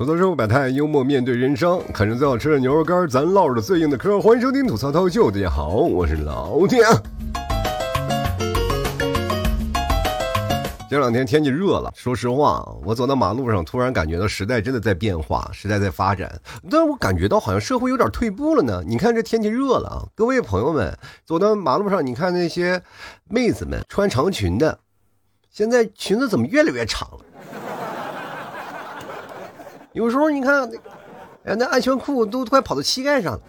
吐槽社会百态，幽默面对人生，看着最好吃的牛肉干，咱唠着最硬的嗑。欢迎收听吐槽涛秀，大家好，我是老铁。这两天天气热了，说实话，我走到马路上，突然感觉到时代真的在变化，时代在发展，但我感觉到好像社会有点退步了呢。你看这天气热了啊，各位朋友们，走到马路上，你看那些妹子们穿长裙的，现在裙子怎么越来越长了？有时候你看，那安全裤都快跑到膝盖上了。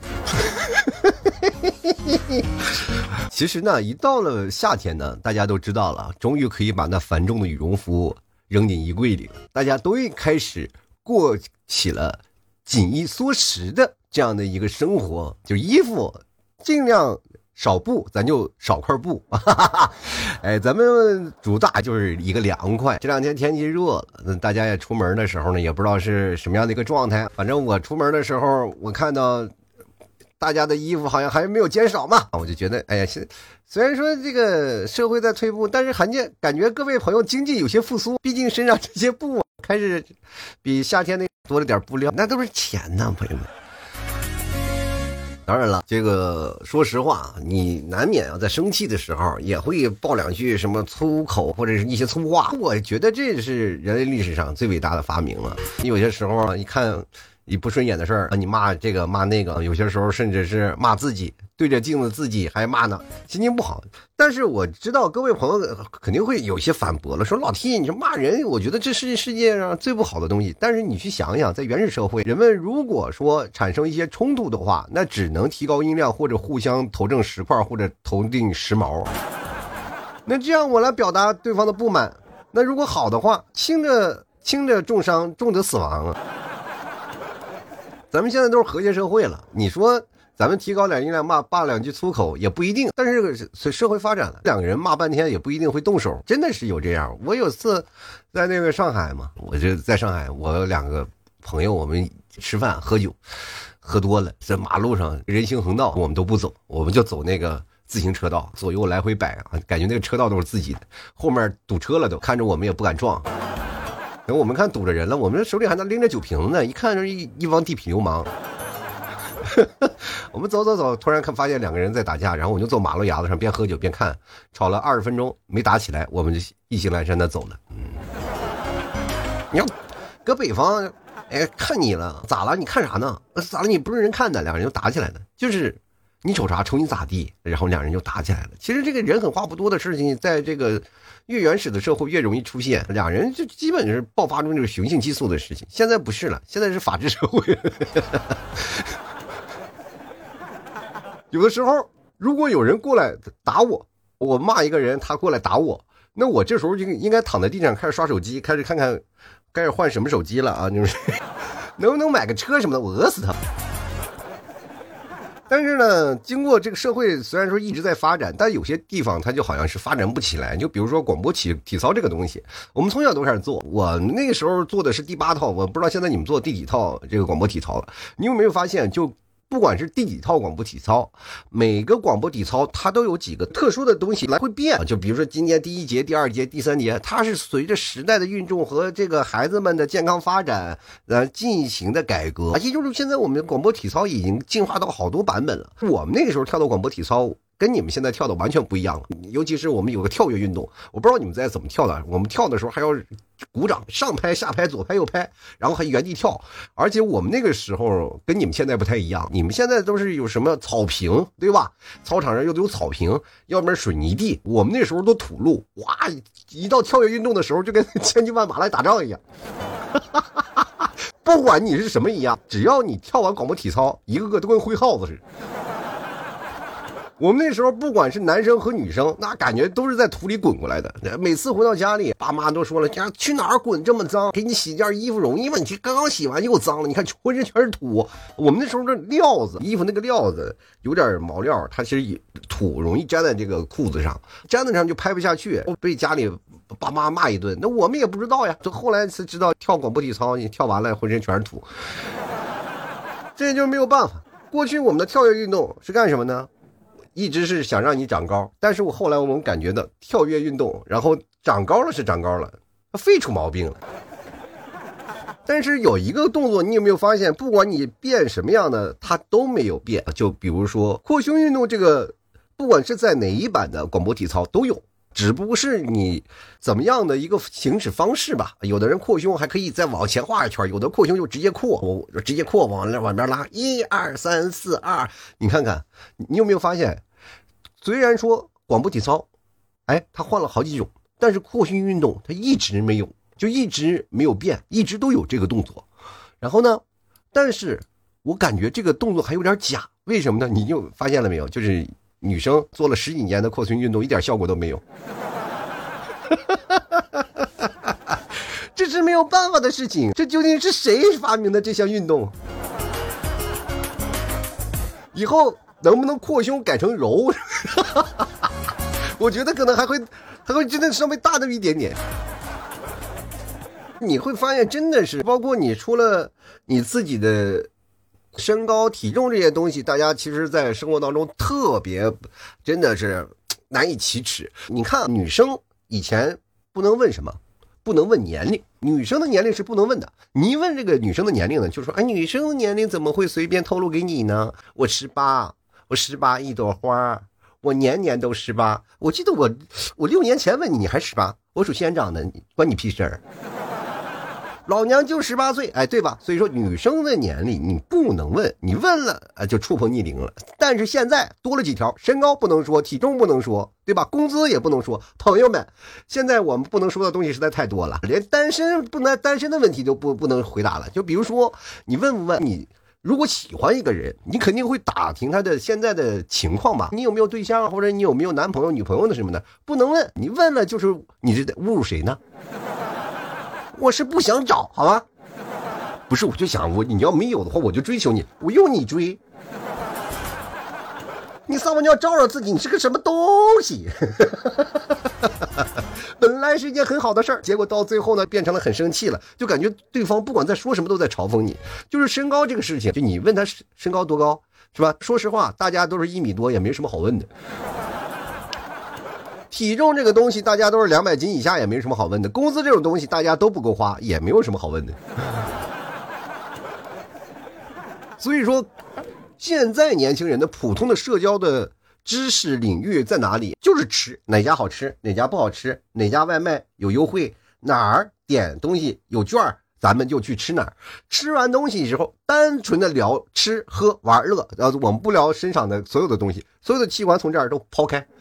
其实呢，一到了夏天呢，大家都知道了，终于可以把那繁重的羽绒服扔进衣柜里了。大家都开始过起了紧衣缩食的这样的一个生活，就衣服尽量少布，咱就少块布。哎，咱们主打就是一个凉快。这两天天气热了，大家也出门的时候呢，也不知道是什么样的一个状态。反正我出门的时候，我看到大家的衣服好像还没有减少嘛，我就觉得，哎呀，虽然说这个社会在退步，但是感觉各位朋友经济有些复苏，毕竟身上这些布开始比夏天那多了点布料，那都是钱呢，朋友们。当然了，这个说实话，你难免在生气的时候也会爆两句什么粗口或者是一些粗话。我觉得这是人类历史上最伟大的发明了。你有些时候一看你不顺眼的事儿，你骂这个骂那个，有些时候甚至是骂自己，对着镜子自己还骂呢，心情不好。但是我知道各位朋友肯定会有些反驳了，说老 T 你这骂人，我觉得这是世界上最不好的东西。但是你去想想，在原始社会，人们如果说产生一些冲突的话，那只能提高音量，或者互相投掷石块，或者投钉石矛。那这样我来表达对方的不满。那如果好的话，轻者重伤，重则死亡啊。咱们现在都是和谐社会了，你说咱们提高点音量骂两句粗口也不一定，但是随社会发展了，两个人骂半天也不一定会动手，真的是有这样。我有次在那个上海嘛，我就在上海，我有两个朋友，我们吃饭喝酒，喝多了，在马路上人行横道我们都不走，我们就走那个自行车道，左右来回摆啊，感觉那个车道都是自己的，后面堵车了都，看着我们也不敢撞。等我们看堵着人了，我们手里还能拎着酒瓶呢，一看是一帮地痞流氓。我们走，突然发现两个人在打架，然后我就坐马路牙子上边喝酒边看，吵了20分钟没打起来，我们就意兴阑珊的走了。你要搁北方，哎，看你了，咋了？你看啥呢？咋了？你不是人看的，两个人就打起来了，就是你瞅啥瞅你咋地，然后两人就打起来了。其实这个人狠话不多的事情，在这个越原始的社会越容易出现，两人就基本是爆发出这个雄性激素的事情。现在不是了，现在是法治社会。有的时候如果有人过来打我，我骂一个人，他过来打我，那我这时候就应该躺在地上开始刷手机，开始看看该始换什么手机了啊，就是能不能买个车什么的，我饿死他。但是呢，经过这个社会虽然说一直在发展，但有些地方它就好像是发展不起来。就比如说广播体操这个东西，我们从小都开始做，我那个时候做的是第8套，我不知道现在你们做第几套这个广播体操了。你有没有发现，就不管是第几套广播体操，每个广播体操它都有几个特殊的东西来回变。就比如说今年第1节、第2节、第3节，它是随着时代的运动和这个孩子们的健康发展进行的改革。而且就是现在我们的广播体操已经进化到好多版本了。我们那个时候跳的广播体操跟你们现在跳的完全不一样了，尤其是我们有个跳跃运动，我不知道你们在怎么跳的，我们跳的时候还要鼓掌，上拍下拍左拍右拍，然后还原地跳。而且我们那个时候跟你们现在不太一样，你们现在都是有什么草坪对吧，操场上又有草坪，要不然水泥地，我们那时候都土路，哇，一到跳跃运动的时候就跟千军万马来打仗一样。不管你是什么一样，只要你跳完广播体操，一个个都跟挥耗子似的。我们那时候不管是男生和女生，那感觉都是在土里滚过来的。每次回到家里，爸妈都说了，去哪儿滚这么脏，给你洗件衣服容易吗？你刚刚洗完又脏了，你看浑身全是土。我们那时候的料子，衣服那个料子有点毛料，它其实土容易粘在这个裤子上，粘在上就拍不下去，被家里爸妈骂一顿。那我们也不知道呀，就后来才知道跳广播体操，你跳完了浑身全是土，这就没有办法。过去我们的跳跃运动是干什么呢？一直是想让你长高，但是后来我们感觉到跳跃运动，然后长高了是长高了，废出毛病了。 但是有一个动作，你有没有发现，不管你变什么样的，它都没有变。就比如说扩胸运动这个，不管是在哪一版的广播体操都有，只不过是你怎么样的一个行驶方式吧。有的人扩胸还可以再往前画一圈，有的扩胸就直接扩，我直接扩往边拉，1 2 3 4 2，你看看，你有没有发现，虽然说广播体操，它换了好几种，但是扩胸运动它一直没有。就一直没有变，一直都有这个动作。然后呢，但是我感觉这个动作还有点假，为什么呢？你就发现了没有？就是女生做了10几年的扩胸运动，一点效果都没有。这是没有办法的事情，这究竟是谁发明的这项运动？以后能不能扩胸改成柔？我觉得可能还会真的稍微大那么一点点。你会发现真的是，包括你除了你自己的身高体重这些东西，大家其实在生活当中特别真的是难以启齿。你看女生以前不能问什么，不能问年龄，女生的年龄是不能问的。你一问这个女生的年龄呢，就说女生的年龄怎么会随便透露给你呢？我18一朵花，我年年都18。我记得我6年前问你还18，我属仙长的，关你屁事儿。老娘就18岁，对吧？所以说女生的年龄你不能问，你问了就触碰逆鳞了。但是现在多了几条，身高不能说，体重不能说，对吧？工资也不能说。朋友们，现在我们不能说的东西实在太多了，连单身的问题都不能回答了。就比如说你问不问，你如果喜欢一个人，你肯定会打听他的现在的情况吧？你有没有对象，或者你有没有男朋友女朋友的什么的，不能问。你问了就是你是侮辱谁呢？我是不想找，好吧？不是，我就想你要没有的话，我就追求你，我用你追。你撒泡尿照照自己，你是个什么东西？本来是一件很好的事儿，结果到最后呢，变成了很生气了，就感觉对方不管在说什么都在嘲讽你。就是身高这个事情，就你问他身高多高，是吧？说实话，大家都是1米多，也没什么好问的。体重这个东西大家都是200斤以下，也没什么好问的。工资这种东西大家都不够花，也没有什么好问的。所以说现在年轻人的普通的社交的知识领域在哪里？就是吃，哪家好吃，哪家不好吃，哪家外卖有优惠，哪儿点东西有券，咱们就去吃哪儿。吃完东西之后单纯的聊吃喝玩乐，我们不聊身上的所有的东西，所有的器官从这儿都抛开。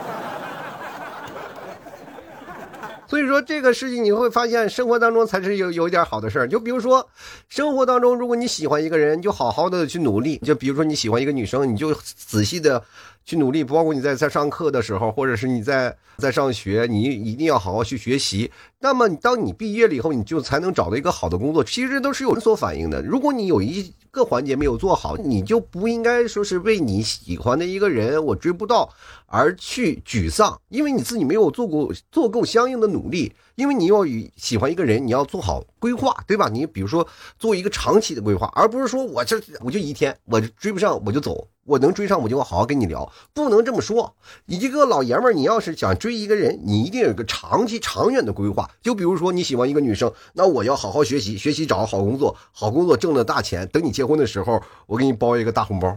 所以说这个事情你会发现生活当中才是有一点好的事儿。就比如说生活当中，如果你喜欢一个人，你就好好的去努力。就比如说你喜欢一个女生，你就仔细的去努力，包括你在上课的时候，或者是你在上学，你一定要好好去学习。那么当你毕业了以后，你就才能找到一个好的工作，其实都是有人所反映的。如果你有一个环节没有做好，你就不应该说是为你喜欢的一个人我追不到而去沮丧，因为你自己没有做够相应的努力。因为你要喜欢一个人，你要做好规划，对吧？你比如说做一个长期的规划，而不是说我就一天我追不上我就走，我能追上我就好好跟你聊，不能这么说。你这个老爷们儿，你要是想追一个人，你一定有一个长远的规划。就比如说你喜欢一个女生，那我要好好学习找好工作，好工作挣了大钱，等你结婚的时候我给你包一个大红包。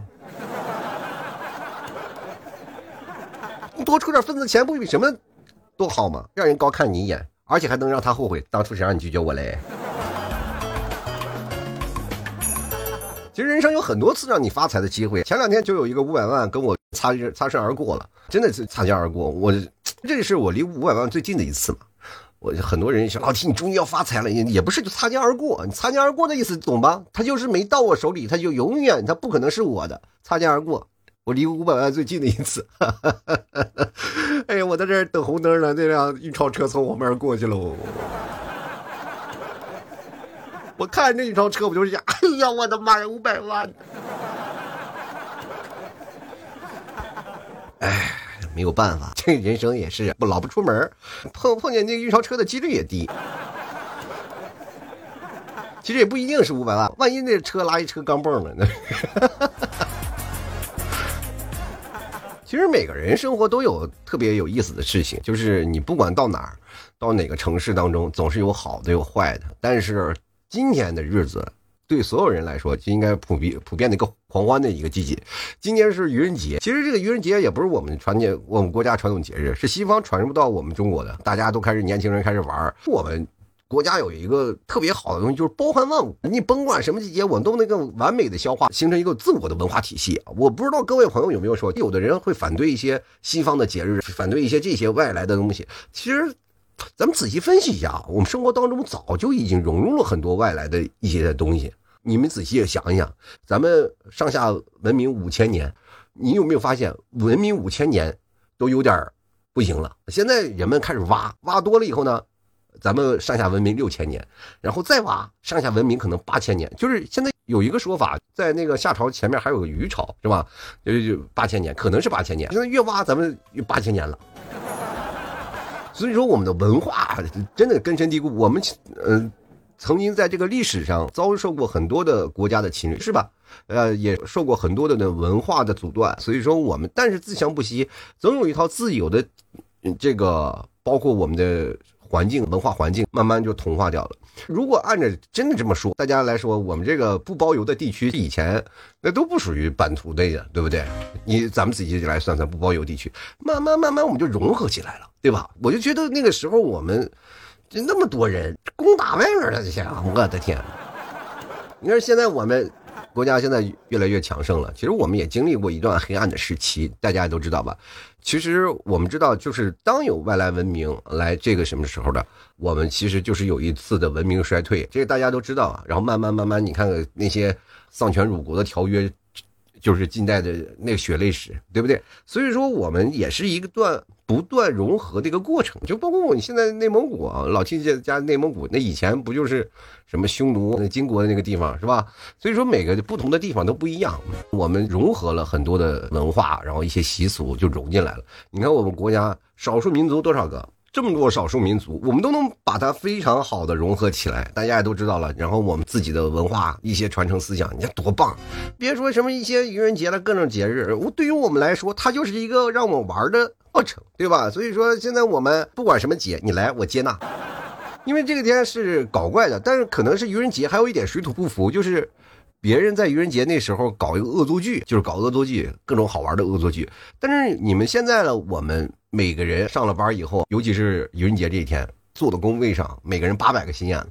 你多出点份子钱不比什么多好吗？让人高看你一眼，而且还能让他后悔当初谁让你拒绝我嘞。其实人生有很多次让你发财的机会，前2天就有一个500万跟我擦身而过了，真的是擦肩而过。这是我离500万最近的一次嘛。很多人说老T你终于要发财了，也不是就擦肩而过，你擦肩而过的意思懂吧？他就是没到我手里，他就永远他不可能是我的，擦肩而过。我离500万最近的一次。哎呀，我在这儿等红灯了，那辆运钞车从我面过去了。我看这运钞车，我就是想，哎呀，我的妈呀，500万！哎，没有办法，这人生也是老不出门，碰见那个运钞车的几率也低。其实也不一定是500万，万一那车拉一车钢镚了呢？其实每个人生活都有特别有意思的事情，就是你不管到哪儿，到哪个城市当中，总是有好的有坏的。但是今天的日子对所有人来说就应该普遍的一个狂欢的一个季节。今年是愚人节，其实这个愚人节也不是我们国家传统节日，是西方传入到我们中国的，大家都开始年轻人开始玩。我们国家有一个特别好的东西，就是包含万物，你甭管什么季节，我都能够完美的消化，形成一个自我的文化体系。我不知道各位朋友有没有说，有的人会反对一些西方的节日，反对一些这些外来的东西，其实咱们仔细分析一下，我们生活当中早就已经融入了很多外来的一些东西。你们仔细想一想，咱们上下文明5000年，你有没有发现文明5000年都有点不行了？现在人们开始挖多了以后呢，咱们上下文明6000年，然后再挖上下文明可能8000年。就是现在有一个说法，在那个夏朝前面还有个虞朝，是吧？就8000年，可能是8000年。现在越挖咱们就8000年了。所以说我们的文化真的根深蒂固，我们曾经在这个历史上遭受过很多的国家的侵略，是吧？也受过很多的文化的阻断。所以说我们但是自强不息，总有一套自有的这个包括我们的环境文化环境慢慢就同化掉了。如果按照真的这么说，大家来说，我们这个不包邮的地区以前那都不属于版图类的，对不对？咱们自己来算算不包邮地区，慢慢我们就融合起来了，对吧？我就觉得那个时候我们就那么多人攻打外面了，这些我的天！你看现在我们国家现在越来越强盛了，其实我们也经历过一段黑暗的时期，大家都知道吧？其实我们知道，就是当有外来文明来这个什么时候的，我们其实就是有一次的文明衰退，这个大家都知道啊。然后慢慢，你看看那些丧权辱国的条约，就是近代的那个血泪史，对不对？所以说我们也是一个不断融合的一个过程，就包括我现在内蒙古啊，老亲戚家内蒙古，那以前不就是什么匈奴、金国的那个地方是吧？所以说每个不同的地方都不一样，我们融合了很多的文化，然后一些习俗就融进来了。你看我们国家少数民族多少个？这么多少数民族，我们都能把它非常好的融合起来，大家也都知道了。然后我们自己的文化一些传承思想，你看多棒！别说什么一些愚人节了各种节日，对于我们来说，它就是一个让我们玩的过程，对吧？所以说现在我们不管什么节，你来我接纳。因为这个天是搞怪的，但是可能是愚人节还有一点水土不服，就是别人在愚人节那时候搞一个恶作剧，就是搞恶作剧，各种好玩的恶作剧。但是你们现在呢，我们每个人上了班以后，尤其是愚人节这一天，坐的工位上，每个人800个心眼，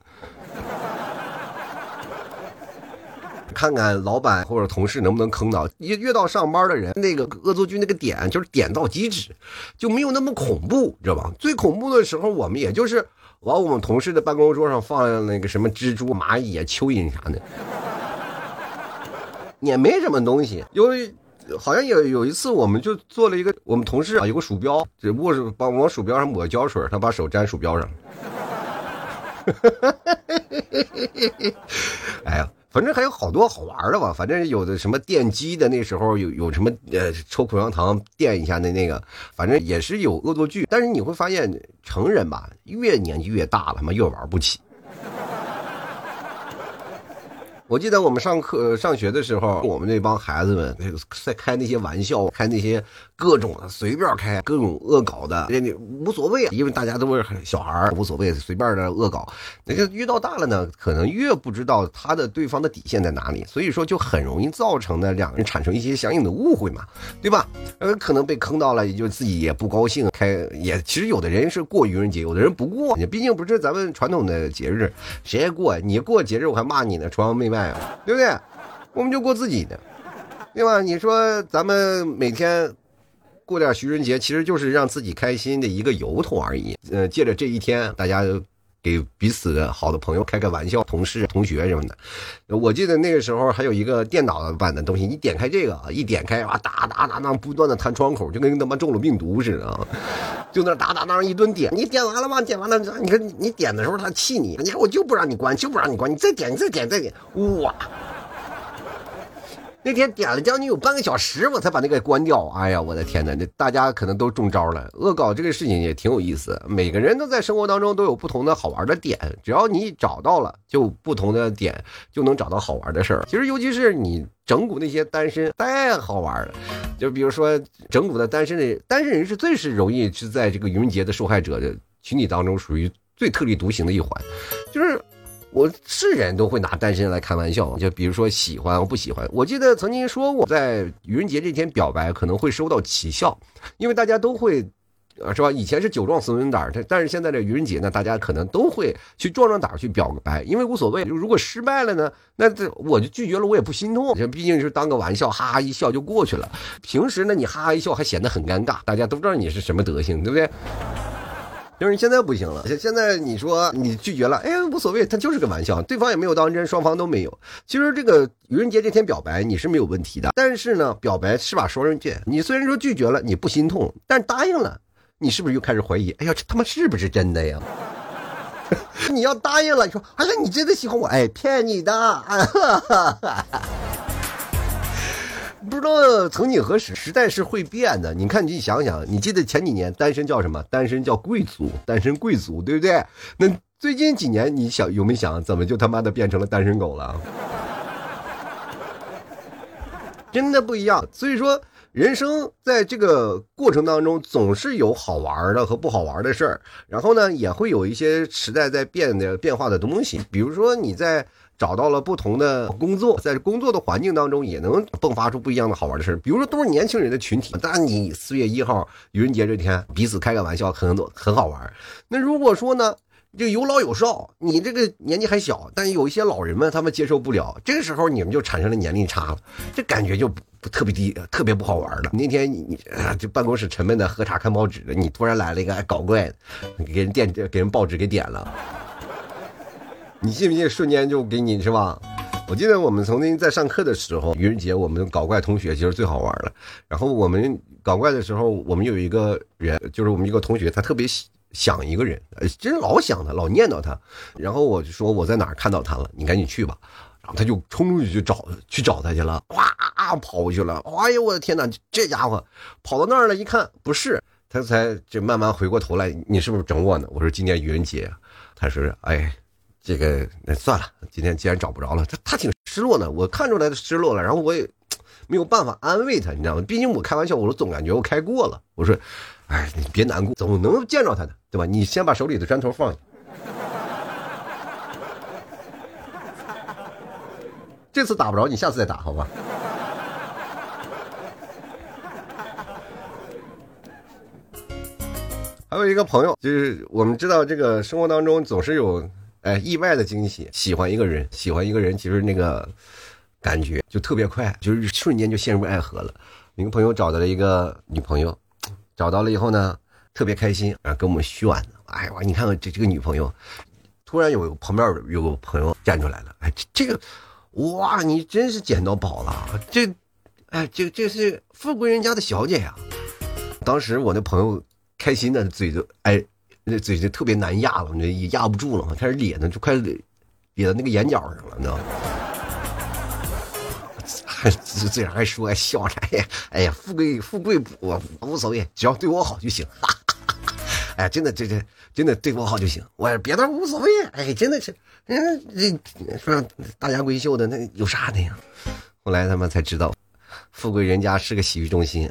看看老板或者同事能不能坑到。越到上班的人，那个恶作剧那个点就是点到即止，就没有那么恐怖，知道吧？最恐怖的时候，我们也就是往我们同事的办公桌上放那个什么蜘蛛、蚂蚁、蚯蚓啥的。也没什么东西，好像有一次我们就做了一个，我们同事啊有个鼠标，只不过是往鼠标上抹胶水，他把手沾鼠标上。哎呀，反正还有好多好玩的吧，反正有的什么电击的，那时候有什么抽口香糖电一下的那个，反正也是有恶作剧。但是你会发现成人吧，越年纪越大了，他妈越玩不起。我记得我们上学的时候，我们那帮孩子们在开那些玩笑，开那些各种的随便开，各种恶搞的，无所谓，因为大家都是小孩，无所谓，随便的恶搞。那个越到大了呢，可能越不知道他的对方的底线在哪里，所以说就很容易造成呢两人产生一些相应的误会嘛，对吧？可能被坑到了，也就自己也不高兴，其实有的人是过愚人节，有的人不过，毕竟不是咱们传统的节日，谁还过？你过节日我还骂你呢，崇洋媚外啊，对不对？我们就过自己的，对吧？你说咱们每天过点愚人节，其实就是让自己开心的一个由头而已。借着这一天，大家给彼此的好的朋友开个玩笑，同事、同学什么的。我记得那个时候还有一个电脑版的东西，你点开这个，一点开啊，哒不断的弹窗口，就跟他妈中了病毒似的啊！就那哒一顿点，你点完了吗？点完了，你看你点的时候他气你，你看我就不让你关，你再点，哇！那天点了将近有半个小时，我才把那个关掉。哎呀，我的天哪！大家可能都中招了。恶搞这个事情也挺有意思，每个人都在生活当中都有不同的好玩的点，只要你找到了，就不同的点就能找到好玩的事儿。其实尤其是你整蛊那些单身，太好玩了。就比如说整蛊的单身人是最是容易是在这个愚人节的受害者的群体当中属于最特立独行的一环，就是我是人都会拿单身来开玩笑，就比如说喜欢我不喜欢。我记得曾经说过，在愚人节这天表白可能会收到奇笑，因为大家都会是吧？以前是酒壮怂人胆，但是现在这愚人节呢，大家可能都会去壮壮胆去表个白，因为无所谓。如果失败了呢，那我就拒绝了，我也不心痛，这毕竟是当个玩笑，哈哈一笑就过去了。平时呢，你哈哈一笑还显得很尴尬，大家都知道你是什么德行，对不对？就是现在不行了，现在你说你拒绝了，哎呀无所谓，他就是个玩笑，对方也没有当真，双方都没有。其实这个愚人节这天表白你是没有问题的，但是呢，表白是把双刃剑，你虽然说拒绝了，你不心痛，但答应了，你是不是又开始怀疑？哎呀，这他妈是不是真的呀？你要答应了，你说，哎呀，你真的喜欢我？哎，骗你的。不知道曾几何时，时代是会变的。你看，你想想，你记得前几年单身叫什么？单身叫贵族，单身贵族，对不对？那最近几年，你想有没有想，怎么就他妈的变成了单身狗了？真的不一样。所以说，人生在这个过程当中，总是有好玩的和不好玩的事儿。然后呢，也会有一些时代在变化的东西。比如说你在找到了不同的工作，在工作的环境当中也能迸发出不一样的好玩的事。比如说都是年轻人的群体，当然你4月1号愚人节这天彼此开个玩笑很好玩。那如果说呢，这个有老有少，你这个年纪还小，但有一些老人们他们接受不了，这个时候你们就产生了年龄差了，这感觉就特别低，特别不好玩了。那天你就办公室沉闷的喝茶看报纸的，你突然来了一个搞怪的，给人报纸给点了，你信不信瞬间就给你是吧？我记得我们曾经在上课的时候，愚人节我们搞怪同学其实最好玩了。然后我们搞怪的时候，我们有一个人，就是我们一个同学，他特别想一个人，真老想他，老念叨他。然后我就说我在哪儿看到他了，你赶紧去吧。然后他就冲出去去找他去了，哇跑过去了。哎呦我的天哪，这家伙跑到那儿了，一看不是，他才这慢慢回过头来，你是不是整我呢？我说今天愚人节。他说哎。这个那算了，今天既然找不着了，他挺失落的，我看出来他失落了，然后我也没有办法安慰他，你知道吗？毕竟我开玩笑，我总感觉我开过了，我说，哎，你别难过，总能见着他的，对吧？你先把手里的砖头放下，这次打不着，你下次再打，好吧？还有一个朋友，就是我们知道这个生活当中总是有。意外的惊喜，喜欢一个人，其实那个感觉就特别快，就是瞬间就陷入爱河了。一个朋友找到了一个女朋友，找到了以后呢，特别开心，然后跟我们炫呢。哎呀，你看看这个女朋友，突然旁边有个朋友站出来了，哎，这个，哇，你真是捡到宝了，这是富贵人家的小姐呀。当时我那朋友开心的嘴就那嘴就特别难压了，也压不住了，开始咧呢，就快咧到那个眼角上了，你知道吗？嘴上还说笑啥呀？哎呀，富贵我无所谓，只要对我好就行。哎，真的真的对我好就行，我别的无所谓。哎，真的是，这说大家闺秀的那有啥的呀？后来他们才知道，富贵人家是个洗浴中心。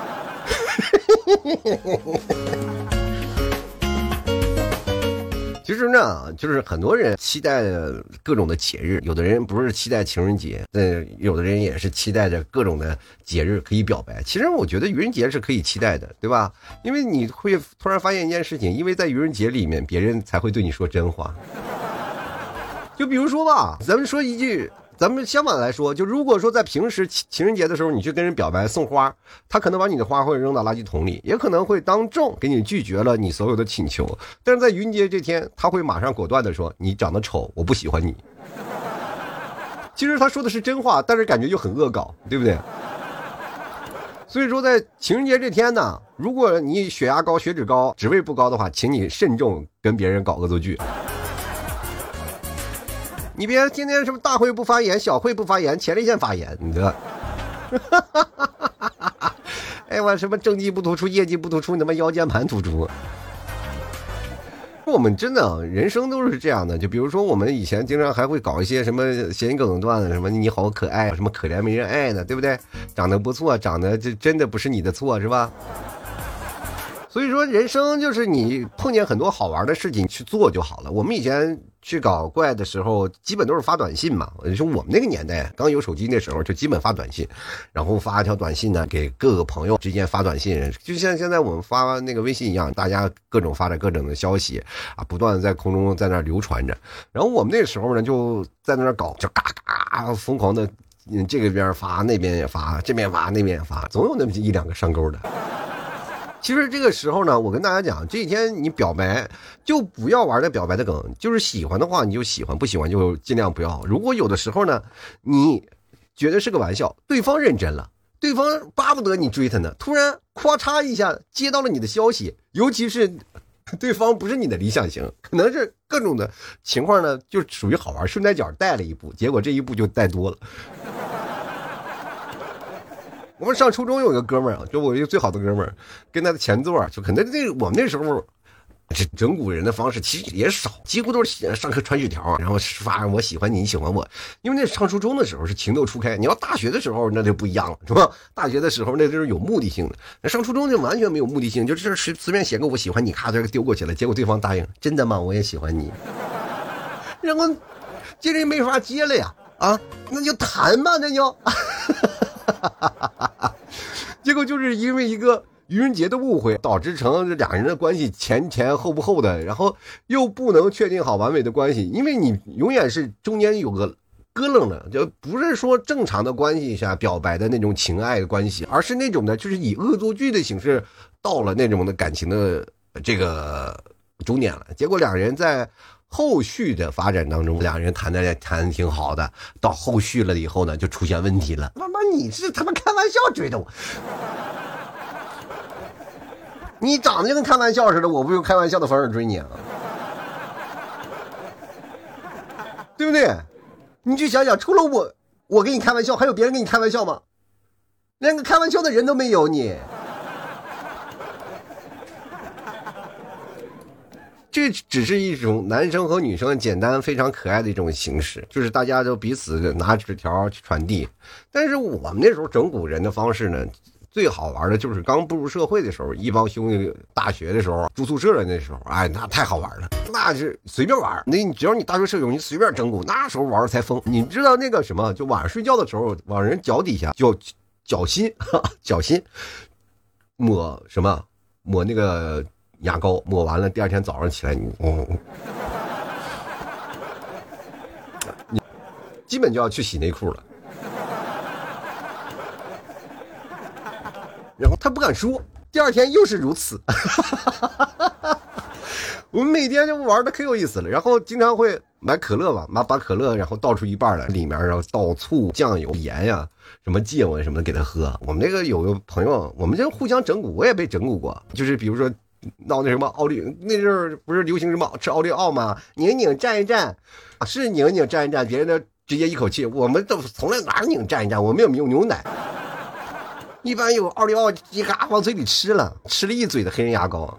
其实呢，就是很多人期待各种的节日，有的人不是期待情人节，有的人也是期待着各种的节日可以表白。其实我觉得愚人节是可以期待的，对吧？因为你会突然发现一件事情，因为在愚人节里面，别人才会对你说真话。就比如说吧，咱们说一句。咱们相反来说，就如果说在平时情人节的时候你去跟人表白送花，他可能把你的花会扔到垃圾桶里，也可能会当众给你拒绝了你所有的请求。但是在愚人节这天，他会马上果断的说，你长得丑，我不喜欢你。其实他说的是真话，但是感觉就很恶搞，对不对？所以说在情人节这天呢，如果你血压高血脂高职位不高的话，请你慎重跟别人搞恶作剧。你别天天什么大会不发言，小会不发言，前列腺发言，你知道？哎，我什么政绩不突出，业绩不突出，你他妈腰间盘突出。我们真的人生都是这样的，就比如说我们以前经常还会搞一些什么谐音梗段子，什么你好可爱，什么可怜没人爱呢，对不对？长得不错，长得这真的不是你的错，是吧？所以说人生就是你碰见很多好玩的事情去做就好了。我们以前去搞怪的时候，基本都是发短信嘛。就我们那个年代刚有手机那时候，就基本发短信，然后发一条短信呢，给各个朋友之间发短信，就像现在我们发那个微信一样，大家各种发着各种的消息啊，不断的在空中在那流传着。然后我们那时候呢，就在那搞，就嘎嘎疯狂的，这个边发，那边也发，这边发，那边也发，总有那么一两个上钩的。其实这个时候呢，我跟大家讲，这几天你表白就不要玩那表白的梗，就是喜欢的话你就喜欢，不喜欢就尽量不要。如果有的时候呢，你觉得是个玩笑，对方认真了，对方巴不得你追他呢，突然咔嚓一下接到了你的消息，尤其是对方不是你的理想型，可能是各种的情况呢，就属于好玩，顺带脚带了一步，结果这一步就带多了。我们上初中有一个哥们儿啊，就我一个最好的哥们儿，跟他的前座，就可能我们那时候这整蛊人的方式其实也少，几乎都是上课传纸条，然后发我喜欢你，你喜欢我。因为那上初中的时候是情窦初开，你要大学的时候那就不一样了，是吧？大学的时候那就是有目的性的，那上初中就完全没有目的性，就是随便写个我喜欢你，咔这个丢过去了，结果对方答应，真的吗？我也喜欢你，然后接着没法接了呀，啊，那就谈吧，那就。结果就是因为一个愚人节的误会，导致成俩人的关系前后不后的，然后又不能确定好完美的关系，因为你永远是中间有个咯楞的，就不是说正常的关系下表白的那种情爱的关系，而是那种的就是以恶作剧的形式到了那种的感情的这个终点了。结果两人在后续的发展当中，两人谈的挺好的，到后续了以后呢，就出现问题了。妈妈，你是他妈开玩笑追的我，你长得就跟开玩笑似的，我不用开玩笑的方式追你啊，对不对？你去想想，除了我跟你开玩笑，还有别人跟你开玩笑吗？连个开玩笑的人都没有你。这只是一种男生和女生简单非常可爱的一种形式，就是大家都彼此拿纸条去传递。但是我们那时候整蛊人的方式呢，最好玩的就是刚步入社会的时候，一帮兄弟大学的时候住宿舍的那时候，哎，那太好玩了，那是随便玩。那只要你大学舍友，你随便整蛊，那时候玩才疯。你知道那个什么，就晚上睡觉的时候，往人脚底下就脚心抹什么，抹那个牙膏，抹完了第二天早上起来你基本就要去洗内裤了。然后他不敢说，第二天又是如此。我们每天就玩的可有意思了，然后经常会买可乐吧，把可乐然后倒出一半来，里面然后倒醋、酱油、盐呀，什么芥末什么的给他喝。我们那个有个朋友，我们这互相整蛊，我也被整蛊过，就是比如说闹那什么奥利，那阵儿不是流行什么吃奥利奥吗？拧拧蘸一蘸，是拧拧蘸一蘸，别人的直接一口气，我们都从来哪拧蘸一蘸，我们也没有牛奶。一般有奥利奥一嘎往嘴里吃了一嘴的黑人牙膏。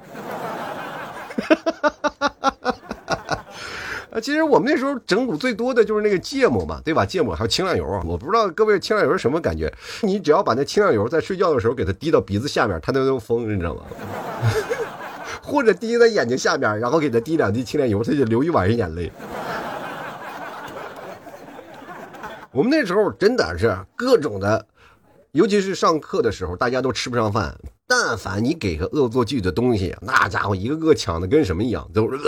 其实我们那时候整蛊最多的就是那个芥末嘛，对吧？芥末还有清凉油啊，我不知道各位清凉油是什么感觉。你只要把那清凉油在睡觉的时候给它滴到鼻子下面，它都能疯，你知道吗？或者滴在眼睛下面，然后给它滴2滴清凉油，它就流一晚上眼泪。我们那时候真的是各种的，尤其是上课的时候，大家都吃不上饭，但凡你给个恶作剧的东西，那家伙一个个抢的跟什么一样，都是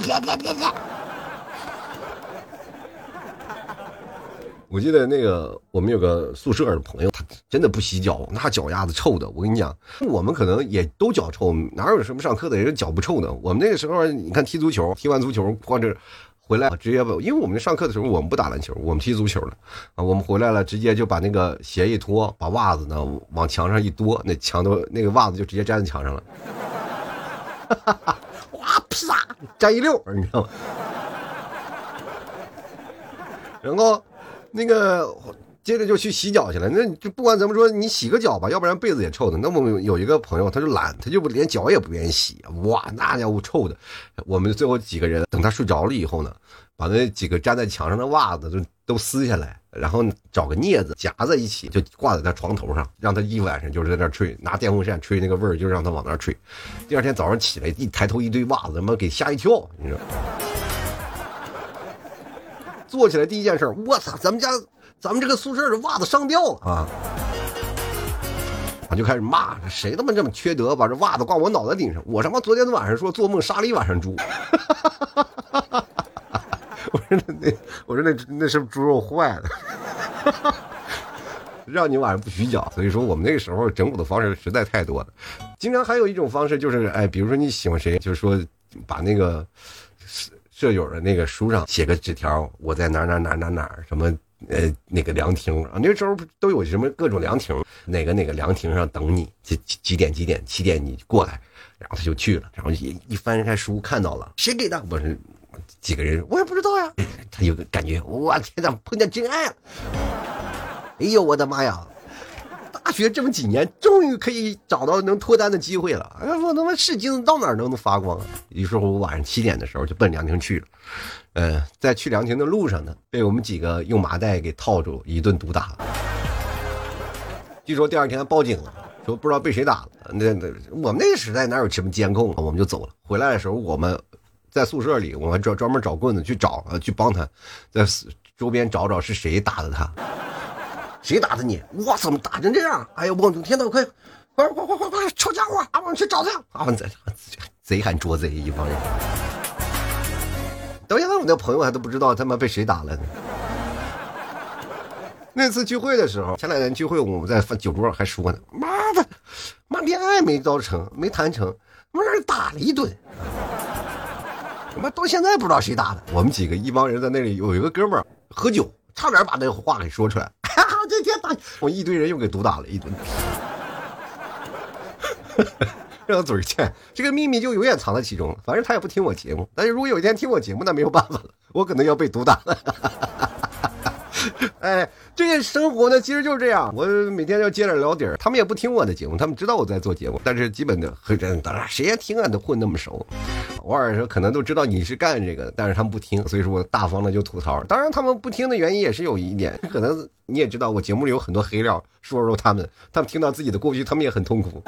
我记得那个我们有个宿舍的朋友，他真的不洗脚，那脚丫子臭的。我跟你讲，我们可能也都脚臭，哪有什么上课的人脚不臭的？我们那个时候，你看踢足球，踢完足球或者回来直接不，因为我们上课的时候我们不打篮球，我们踢足球的啊。我们回来了，直接就把那个鞋一脱，把袜子呢往墙上一跺，那墙都那个袜子就直接粘在墙上了。哇啪，粘一溜，你知道吗？然后那个接着就去洗脚去了。那就不管怎么说，你洗个脚吧，要不然被子也臭的。那么有一个朋友他就懒，他就连脚也不愿意洗，哇，那家伙臭的。我们最后几个人等他睡着了以后呢，把那几个粘在墙上的袜子都撕下来，然后找个镊子夹在一起，就挂在他床头上，让他一晚上就是在那吹，拿电风扇吹那个味儿，就让他往那吹。第二天早上起来一抬头，一堆袜子，他妈给吓一跳，你知道。 坐起来第一件事，我操，咱们这个宿舍的袜子上吊了啊！我就开始骂，谁他妈这么缺德，把这袜子挂我脑袋顶上？我他妈昨天晚上说做梦杀了一晚上猪。我说那是不是猪肉坏了？让你晚上不许觉。所以说我们那个时候整蛊的方式实在太多了。经常还有一种方式就是，比如说你喜欢谁，就是说把那个舍友的那个书上写个纸条，我在哪什么那个凉亭啊，那个时候都有什么各种凉亭，哪个凉亭上等你，几点7点你过来，然后他就去了，然后一翻开书看到了，谁给的？我是几个人，我也不知道呀。他有个感觉，我天哪，碰见真爱了！哎呦我的妈呀！大学这么几年，终于可以找到能脱单的机会了。哎，我他妈是金子到哪儿都能发光啊！于是乎，我晚上7点的时候就奔凉亭去了。在去凉亭的路上呢，被我们几个用麻袋给套住，一顿毒打。据说第二天报警了，说不知道被谁打了。我们那个时代哪有什么监控啊？我们就走了。回来的时候，我们在宿舍里，我们专门找棍子去帮他，在周边找是谁打的他。谁打的你？我怎么打成这样？哎呀，我的天哪！快，抄家伙！我们去找他！贼喊捉贼，一帮人。到现在我那朋友还都不知道他妈被谁打了呢。那次聚会的时候，前2天聚会，我们在酒桌还说呢，妈恋爱没谈成，妈让人打了一顿。妈到现在不知道谁打的。我们几个一帮人在那里，有一个哥们儿喝酒，差点把那话给说出来。这天打我一堆人又给毒打了一顿。让嘴欠，这个秘密就永远藏在其中了。反正他也不听我节目，但是如果有一天听我节目，那没有办法了，我可能要被毒打了。哎，这个生活呢，其实就是这样。我每天要接着聊底儿，他们也不听我的节目，他们知道我在做节目，但是基本的，当然谁也听啊，都混那么熟。偶尔说可能都知道你是干这个，但是他们不听，所以说我大方的就吐槽。当然他们不听的原因也是有一点，可能你也知道，我节目里有很多黑料，说他们听到自己的过去，他们也很痛苦。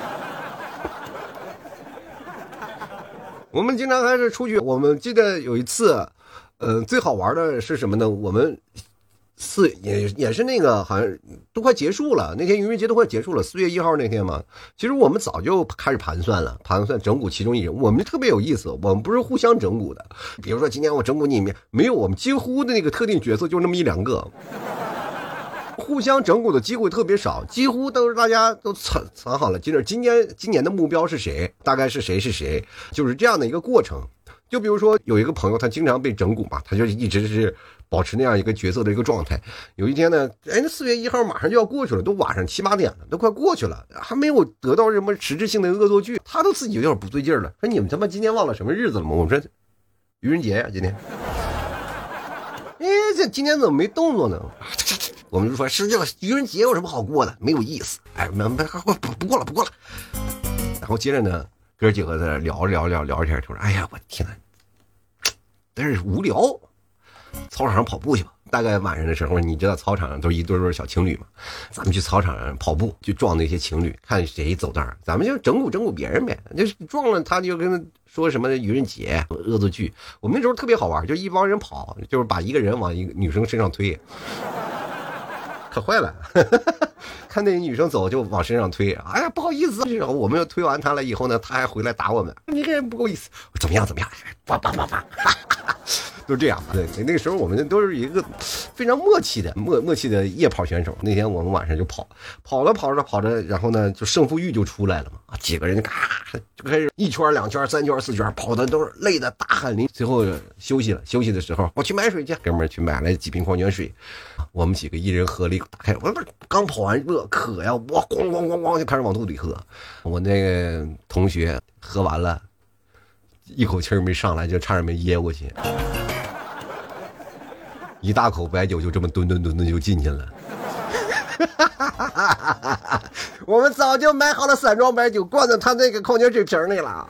我们经常还是出去，我们记得有一次，最好玩的是什么呢？我们也是那个好像都快结束了，那天愚人节都快结束了，4月1号那天嘛。其实我们早就开始盘算整蛊其中一人。我们特别有意思，我们不是互相整蛊的。比如说今天我整蛊你，没有我们几乎的那个特定角色就那么1-2个。互相整蛊的机会特别少，几乎都是大家都藏好了。今年的目标是谁？大概是谁，就是这样的一个过程。就比如说有一个朋友，他经常被整蛊嘛，他就一直是保持那样一个角色的一个状态。有一天呢，那4月1号马上就要过去了，都晚上7、8点了，都快过去了，还没有得到什么实质性的恶作剧，他都自己有点不对劲了，说你们他妈今天忘了什么日子了吗？我说愚人节呀，今天。这今天怎么没动作呢？我们就说是这个愚人节有什么好过的，没有意思。哎，不过了。然后接着呢，哥几个在聊天，说哎呀，我天哪，但是无聊，操场上跑步去吧。大概晚上的时候，你知道操场上都一对小情侣嘛，咱们去操场上跑步，去撞那些情侣，看谁走道，咱们就整蛊别人呗，就是撞了他就跟他说什么愚人节恶作剧。我们那时候特别好玩，就一帮人跑，就是把一个人往一个女生身上推，可坏了。看那女生走就往身上推，哎呀不好意思，我们又推完她了以后呢，她还回来打我们，你这人不够意思，怎么样，叭，都这样。对，那个时候我们都是一个非常默契的夜跑选手。那天我们晚上就跑着，然后呢就胜负欲就出来了嘛，几个人就开始1圈、2圈、3圈、4圈，跑的都是累的大汗淋。最后休息的时候，我去买水去，哥们儿去买了几瓶矿泉水，我们几个一人喝了一口，打开，我刚跑完热渴呀，我咣就开始往肚里喝。我那个同学喝完了，一口气没上来，就差点没噎过去。一大口白酒就这么吨就进去了。我们早就买好了3装白酒，灌到他那个矿泉水瓶里了。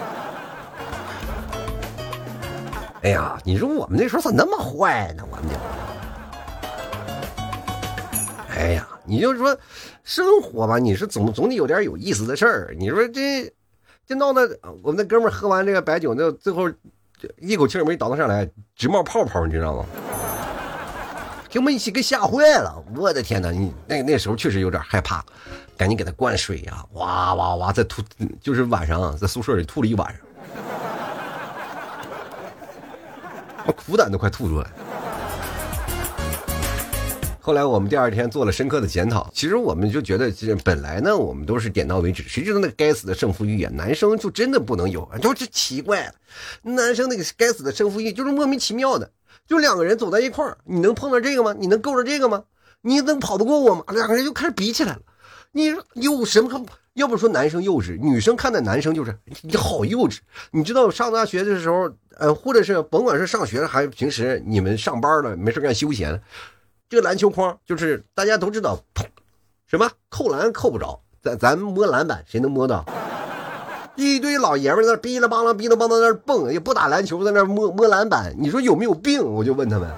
哎呀，你说我们那时候咋那么坏呢？我们就，哎呀，你就说生活吧，你是总得有点有意思的事儿。你说这闹的，我们那哥们儿喝完这个白酒，那最后一口气没倒腾上来，直冒泡泡，你知道吗？ 给我们一起给吓坏了。我的天哪，你那时候确实有点害怕，赶紧给他灌水啊，哇哇哇，在吐，就是晚上在宿舍里吐了一晚上，我苦胆都快吐出来。后来我们第二天做了深刻的检讨，其实我们就觉得本来呢我们都是点到为止，谁知道那个该死的胜负欲啊，男生就真的不能有，就是奇怪了，男生那个该死的胜负欲就是莫名其妙的，就两个人走在一块儿，你能碰到这个吗？你能够着这个吗？你能跑得过我吗？两个人就开始比起来了。你有什么？要不说男生幼稚，女生看待男生就是你好幼稚。你知道上大学的时候，或者是甭管是上学还是平时你们上班了没事干休闲，这个篮球框就是大家都知道，什么扣篮扣不着，咱摸篮板谁能摸到？一堆老爷们在那哔啦邦啷哔啦邦啷在那蹦，也不打篮球，在那摸篮板，你说有没有病？我就问他们。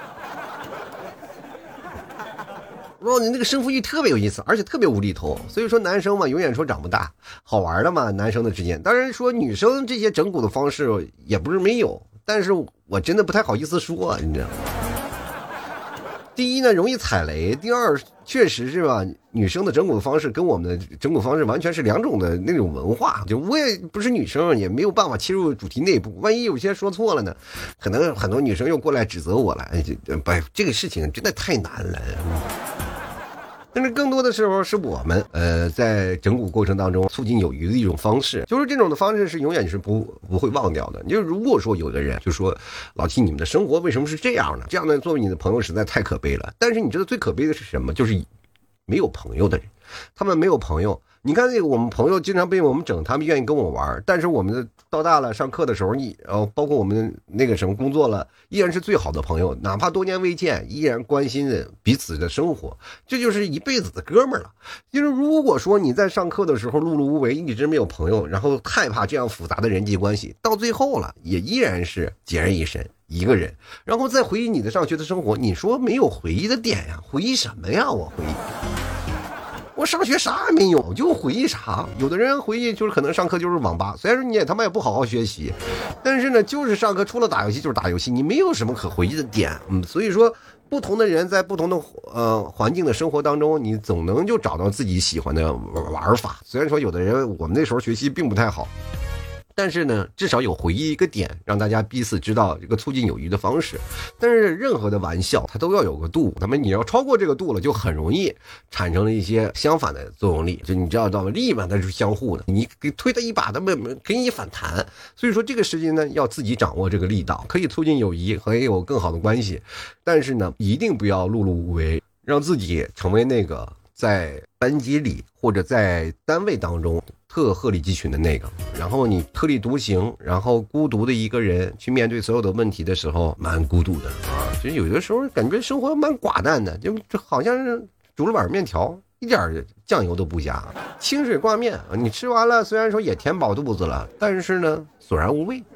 说你那个胜负欲特别有意思，而且特别无厘头，所以说男生嘛永远说长不大，好玩的嘛男生的之间。当然说女生这些整蛊的方式也不是没有，但是我真的不太好意思说，你知道吗？第一呢容易踩雷，第二确实是吧，女生的整蛊的方式跟我们的整蛊方式完全是两种的那种文化，就我也不是女生，也没有办法切入主题内部，万一有些说错了呢，可能很多女生又过来指责我了，这个事情真的太难了。但是更多的时候是我们在整蛊过程当中促进友谊的一种方式，就是这种的方式是永远是不会忘掉的。就如果说有的人就说老七你们的生活为什么是这样呢？这样呢作为你的朋友实在太可悲了。但是你知道最可悲的是什么？就是没有朋友的人，他们没有朋友。你看那个我们朋友经常被我们整，他们愿意跟我玩，但是我们到大了上课的时候，包括我们那个什么工作了，依然是最好的朋友，哪怕多年未见，依然关心着彼此的生活，这就是一辈子的哥们儿了。就是如果说你在上课的时候碌碌无为，一直没有朋友，然后害怕这样复杂的人际关系，到最后了也依然是孑然一身一个人，然后再回忆你的上学的生活，你说没有回忆的点呀？回忆什么呀？我上学啥也没有，就回忆啥？有的人回忆就是可能上课就是网吧，虽然说你也他妈也不好好学习，但是呢，就是上课除了打游戏就是打游戏，你没有什么可回忆的点。所以说，不同的人在不同的环境的生活当中，你总能就找到自己喜欢的玩法。虽然说有的人我们那时候学习并不太好，但是呢，至少有回忆一个点，让大家彼此知道这个促进友谊的方式。但是任何的玩笑，它都要有个度。那么你要超过这个度了，就很容易产生了一些相反的作用力。就你知道力嘛，它是相互的，你给推他一把，他们给你反弹。所以说这个时间呢，要自己掌握这个力道，可以促进友谊，可以有更好的关系。但是呢，一定不要碌碌无为，让自己成为那个在班级里或者在单位当中特鹤立鸡群的那个，然后你特立独行，然后孤独的一个人去面对所有的问题的时候，蛮孤独的啊。其实有的时候感觉生活蛮寡淡的，就好像是煮了碗面条，一点酱油都不加，清水挂面，你吃完了虽然说也填饱肚子了，但是呢索然无味。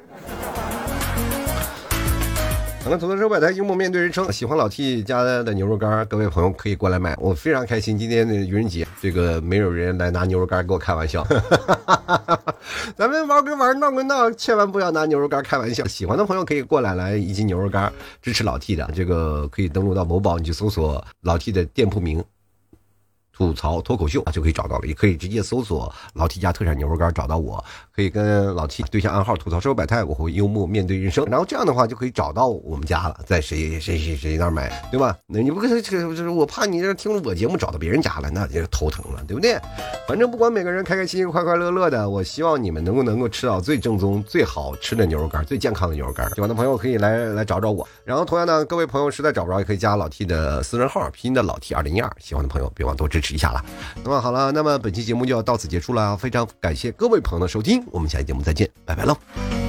好了，吐槽社百态，幽默面对人生。喜欢老 T 家的牛肉干，各位朋友可以过来买，我非常开心。今天的愚人节，这个没有人来拿牛肉干给我开玩笑。咱们玩归玩，闹归闹，千万不要拿牛肉干开玩笑。喜欢的朋友可以过来一斤牛肉干支持老 T 的，这个可以登录到某宝，你去搜索老 T 的店铺名。吐槽脱口秀就可以找到了，也可以直接搜索老 T 家特产牛肉干找到我，可以跟老 T 对下暗号吐槽社会百态，我会幽默面对人生，然后这样的话就可以找到我们家了，在谁那儿买，对吧？那你不就是我怕你这听了我节目找到别人家了，那就头疼了，对不对？反正不管每个人开开心心快快乐乐的，我希望你们能够吃到最正宗最好吃的牛肉干，最健康的牛肉干。喜欢的朋友可以来找我，然后同样的各位朋友实在找不着也可以加老 T 的私人号，拼音的老 T 2012，喜欢的朋友别忘多支持一下了。那么好了，那么本期节目就要到此结束了，非常感谢各位朋友的收听，我们下期节目再见，拜拜喽。